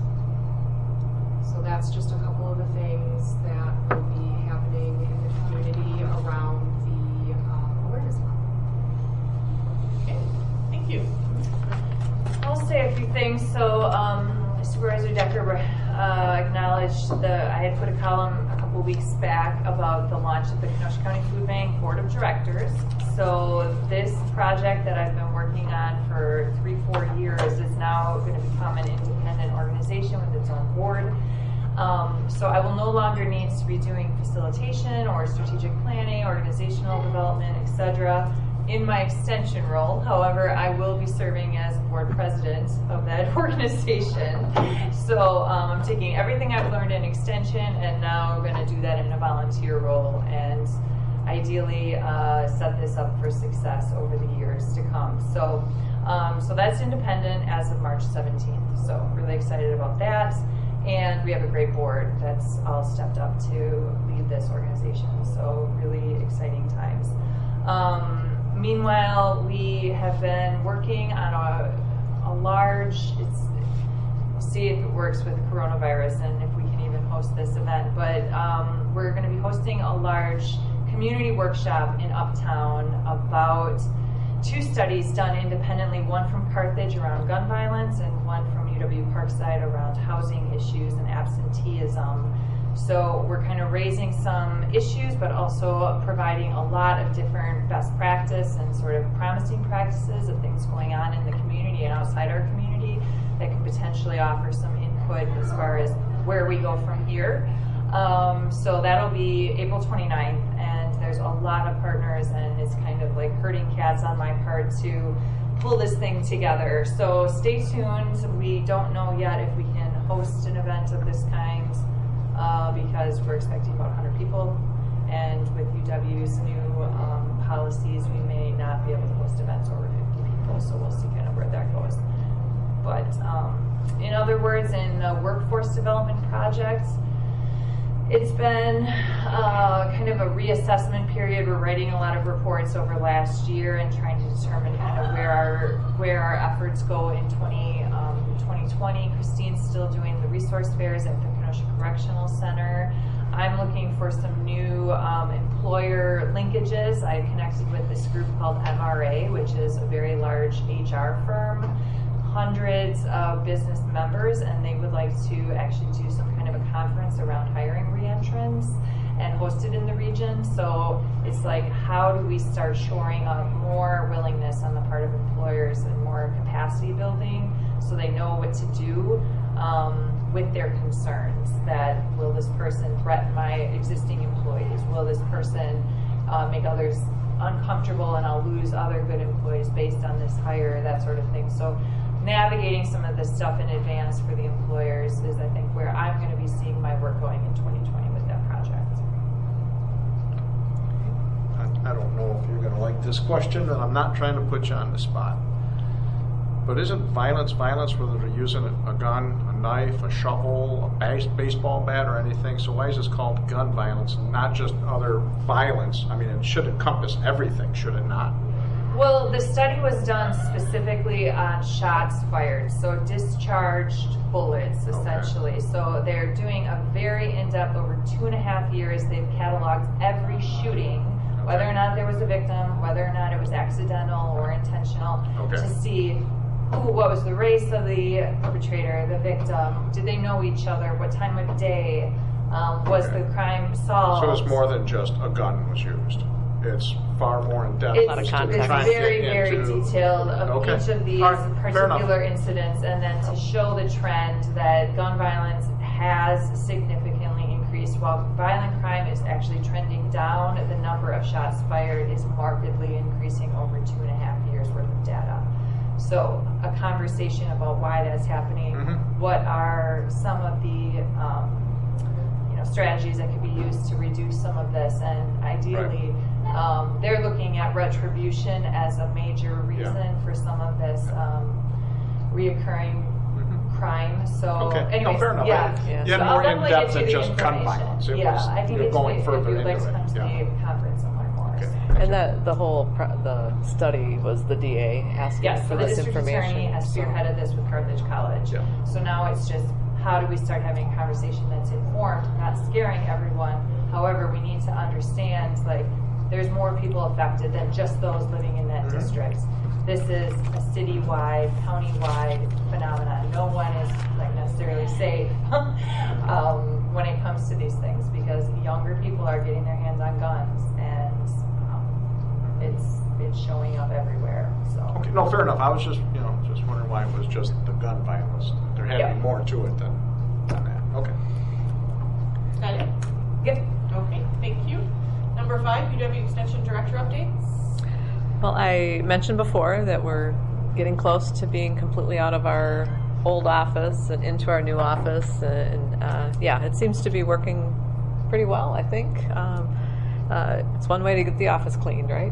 So that's just a couple of the things that will be happening in the community around the um, awareness month. Okay, thank you. I'll say a few things. So um, Supervisor Decker uh, acknowledged the, I had put a column a couple weeks back about the launch of the Kenosha County Food Bank Board of Directors. So this project that I've been working on for three, four years is now going to become an independent organization with its own board. Um, so I will no longer need to be doing facilitation or strategic planning, organizational development, et cetera in my extension role. However, I will be serving as board president of that organization. So um, I'm taking everything I've learned in extension and now we're going to do that in a volunteer role and ideally uh, set this up for success over the years to come. So, um, so that's independent as of March seventeenth. So really excited about that. And we have a great board that's all stepped up to lead this organization. So really exciting times. Um, meanwhile, we have been working on a, a large, it's, see if it works with coronavirus and if we can even host this event. But um, we're going to be hosting a large community workshop in Uptown about two studies done independently, one from Carthage around gun violence and one from U W Parkside around housing issues and absenteeism. So we're kind of raising some issues, but also providing a lot of different best practice and sort of promising practices of things going on in the community and outside our community that can potentially offer some input as far as where we go from here. Um, so that'll be April twenty-ninth, and there's a lot of partners, and it's kind of like herding cats on my part to pull this thing together. So stay tuned. We don't know yet if we can host an event of this kind uh, because we're expecting about one hundred people, and with U W's new um, policies, we may not be able to host events over fifty people, so we'll see kind of where that goes. But um, in other words, in the workforce development projects, it's been uh, kind of a reassessment period. We're writing a lot of reports over last year and trying to determine kind of where our where our efforts go in twenty twenty. Christine's still doing the resource fairs at the Kenosha Correctional Center. I'm looking for some new um, employer linkages. I connected with this group called M R A, which is a very large H R firm, hundreds of business members, and they would like to actually do some kind of a conference around hiring re-entrants and host it in the region. So it's like, how do we start shoring up more willingness on the part of employers and more capacity building so they know what to do um, with their concerns, that will this person threaten my existing employees? Will this person uh, make others uncomfortable and I'll lose other good employees based on this hire, that sort of thing. So navigating some of this stuff in advance for the employers is, I think, where I'm going to be seeing my work going in twenty twenty with that project. I, I don't know if you're going to like this question, and I'm not trying to put you on the spot. But isn't violence violence whether they're using a, a gun, a knife, a shovel, a base, baseball bat, or anything? So why is this called gun violence and not just other violence? I mean, it should encompass everything, should it not? Well, the study was done specifically on shots fired, so discharged bullets, essentially. Okay. So they're doing a very in-depth, over two and a half years, they've cataloged every shooting, okay, whether or not there was a victim, whether or not it was accidental or intentional, okay, to see who, what was the race of the perpetrator, the victim, did they know each other, what time of day, um, was okay. the crime solved. So it's more than just a gun was used. It's far more in depth. It's, it's very, very into, detailed of okay. each of these right, particular incidents, and then to show the trend that gun violence has significantly increased. While violent crime is actually trending down, the number of shots fired is markedly increasing over two and a half years worth of data. So a conversation about why that's happening, mm-hmm. what are some of the um, you know, strategies that could be used to reduce some of this, and ideally, right. Um, they're looking at retribution as a major reason yeah. for some of this um, reoccurring mm-hmm. crime. So, okay. anyways, no, fair enough. yeah, yeah. So yeah I'll more in depth than just gun information. violence. It yeah, was, I think you're it's going if further you'd like into to come it. to Yeah. the conference and learn more. Okay. So. And that the whole pro- the study was the D A asking yes, for so the this district information. attorney has spearheaded this with Carthage College. Yeah. So now it's just, how do we start having a conversation that's informed, not scaring everyone. However, we need to understand, like, there's more people affected than just those living in that mm-hmm. district. This is a citywide, countywide phenomenon. No one is like necessarily safe um, when it comes to these things, because younger people are getting their hands on guns, and um, it's it's showing up everywhere. So okay, no, fair enough. I was just you know just wondering why it was just the gun violence. There had to yeah. be more to it than, than that. Okay. Yep. Okay, thank you. Number five, U W Extension Director updates. Well, I mentioned before that we're getting close to being completely out of our old office and into our new office, and uh, yeah, it seems to be working pretty well, I think. Um, uh, it's one way to get the office cleaned, right?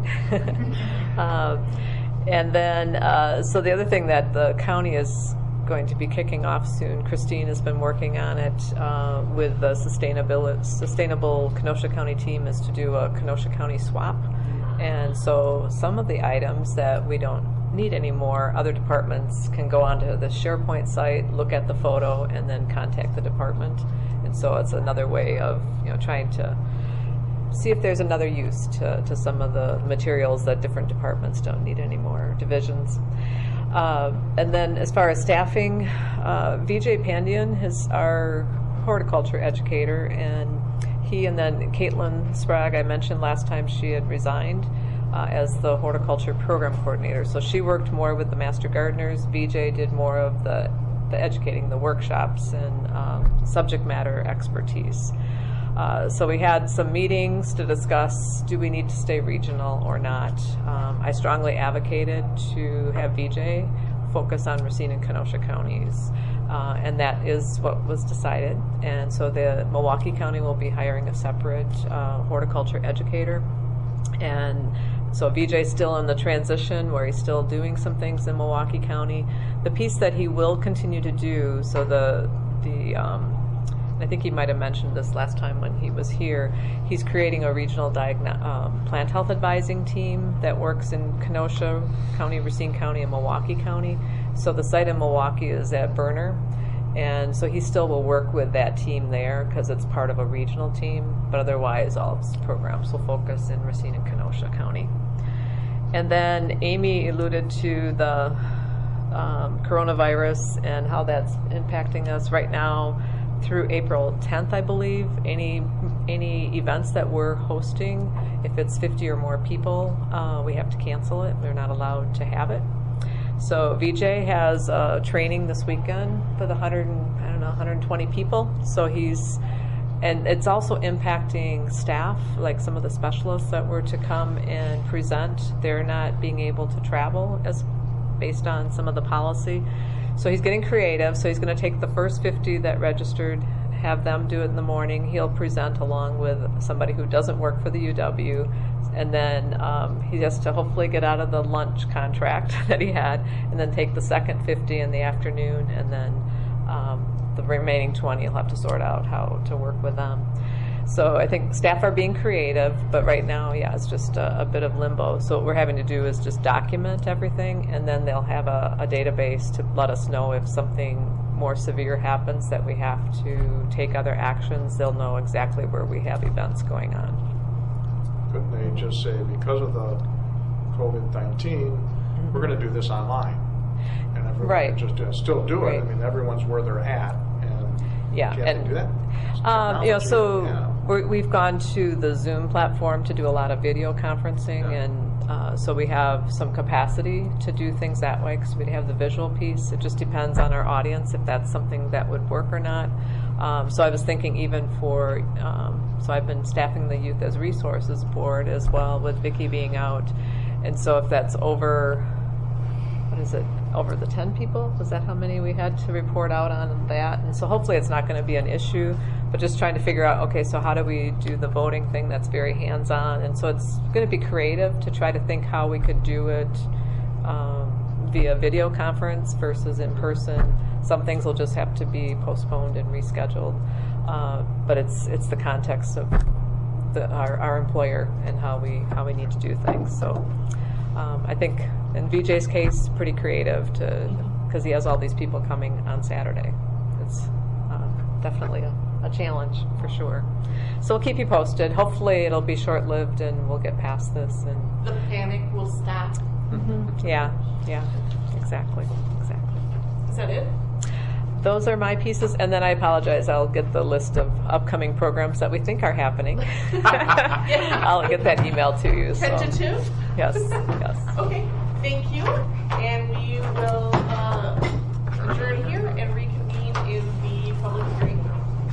um, and then, uh, so the other thing that the county is going to be kicking off soon, Christine has been working on it uh, with the sustainability, sustainable Kenosha County team, is to do a Kenosha County swap. And so some of the items that we don't need anymore, other departments can go onto the SharePoint site, look at the photo, and then contact the department. And so it's another way of, you know, trying to see if there's another use to, to some of the materials that different departments don't need anymore, divisions. Uh, and then as far as staffing, uh, Vijay Pandian is our horticulture educator, and he and then Caitlin Sprague, I mentioned last time she had resigned uh, as the horticulture program coordinator. So she worked more with the master gardeners. Vijay did more of the, the educating, the workshops, and um, subject matter expertise. Uh, so we had some meetings to discuss, do we need to stay regional or not? Um, I strongly advocated to have Vijay focus on Racine and Kenosha counties, uh, and that is what was decided. And so the Milwaukee County will be hiring a separate uh, horticulture educator. And so Vijay's still in the transition where he's still doing some things in Milwaukee County. The piece that he will continue to do, so the, the um, I think he might have mentioned this last time when he was here, he's creating a regional diagno- um, plant health advising team that works in Kenosha County, Racine County, and Milwaukee County. So the site in Milwaukee is at Berner, and so he still will work with that team there because it's part of a regional team, but otherwise all his programs will focus in Racine and Kenosha County. And then Amy alluded to the um, coronavirus and how that's impacting us right now. Through April tenth, I believe, any any events that we're hosting, if it's fifty or more people, uh, we have to cancel it. We're not allowed to have it. So Vijay has uh, training this weekend for the one hundred, I don't know, one hundred twenty people. So he's, and it's also impacting staff, like some of the specialists that were to come and present. They're not being able to travel as based on some of the policy. So he's getting creative. So he's going to take the first fifty that registered, have them do it in the morning. He'll present along with somebody who doesn't work for the U W. And then um, he has to hopefully get out of the lunch contract that he had, and then take the second fifty in the afternoon. And then um, the remaining twenty, he'll have to sort out how to work with them. So I think staff are being creative, but right now, yeah, it's just a, a bit of limbo. So what we're having to do is just document everything, and then they'll have a, a database to let us know if something more severe happens that we have to take other actions. They'll know exactly where we have events going on. Couldn't they just say, because of the COVID nineteen, mm-hmm. we're going to do this online? And everyone right. can just uh, still do it. Right. I mean, everyone's where they're at. And yeah, you have and to do that. Um, you know, so yeah. we're, we've gone to the Zoom platform to do a lot of video conferencing, Yeah. and uh, so we have some capacity to do things that way because we have the visual piece. It just depends on our audience if that's something that would work or not. Um, so I was thinking even for, um, so I've been staffing the Youth as Resources Board as well with Vicki being out, and so if that's over, what is it, over the ten people? Was that how many we had to report out on that? And so hopefully it's not going to be an issue, but just trying to figure out, okay, so how do we do the voting thing that's very hands-on? And so it's going to be creative to try to think how we could do it um, via video conference versus in person. Some things will just have to be postponed and rescheduled, uh, but it's it's the context of the, our, our employer and how we how we need to do things. So um, I think in Vijay's case, pretty creative to because he has all these people coming on Saturday. It's uh, definitely a, a challenge for sure. So we'll keep you posted. Hopefully it'll be short-lived and we'll get past this. And the panic will stop. Mm-hmm. Yeah, yeah, exactly, exactly. Is that it? Those are my pieces, and then I apologize. I'll get the list of upcoming programs that we think are happening. Yeah. I'll get that email to you. ten so. to two? Yes, yes. Okay, thank you. And we will